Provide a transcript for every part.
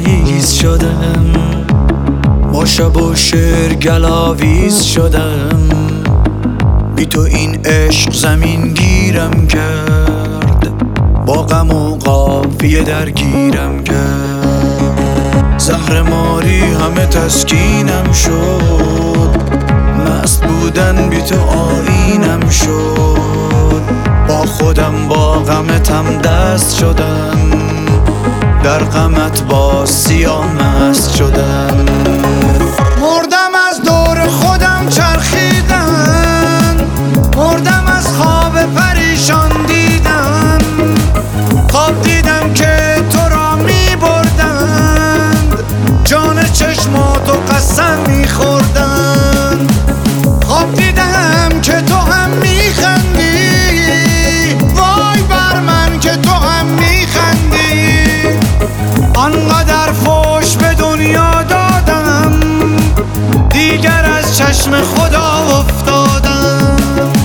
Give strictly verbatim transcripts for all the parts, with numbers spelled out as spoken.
مریض شدم، با شب و شعر گلاویز شدم. بی تو این عشق زمین گیرم کرد، با غم و قافیه درگیرم کرد. زهر ماری همه تسکینم شد، مست بودن بی تو آیینم شد. با خودم با غمتم دست شدم، در غمت با سیاه مست شدم. مردم از دور خودم چرخیدم، مردم از خواب پریشان دیدم. خواب دیدم که تو را می بردند، جان چشماتو قسم می خوردند. خواب دیدم که تو هم می خندی، وای بر من که تو هم می خندی. آنقدر فوش به دنیا دادم، دیگر از چشم خدا افتادم.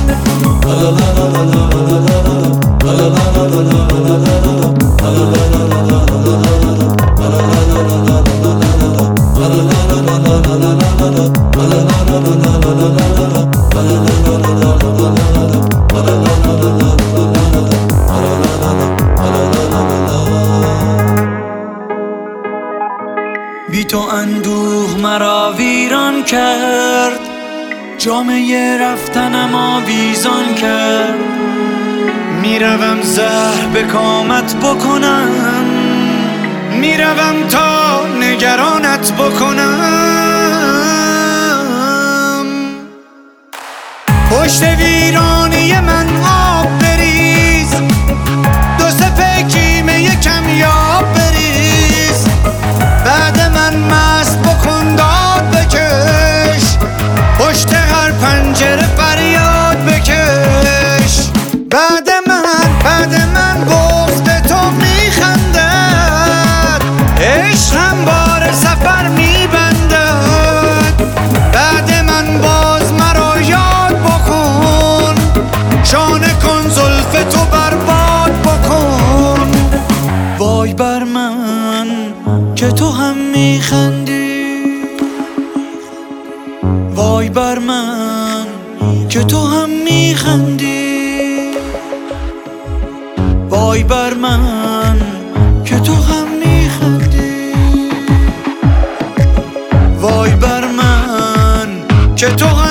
بی تو اندوه مرا ویران کرد، جامعه رفتنم آویزان کرد. میروم زهر به کامت بکنم، میروم تا نگرانت بکنم. پشت ویرانی من آب بریز، دو سه پیکیمه یکم یاب بریز. بعد من مست بکن داد بکش، پشت هر پنجره فریاد بکش. بعد من بعد من گفت تو میخندد، عشقم بار سفر میبندد. بعد من باز مرا یاد بکن، شانه کن زلف تو برباد بکن. وای بر من که تو هم میخندی، وای بر من که تو هم میخندی. وای بر من که تو هم میخندی، وای بر من که تو هم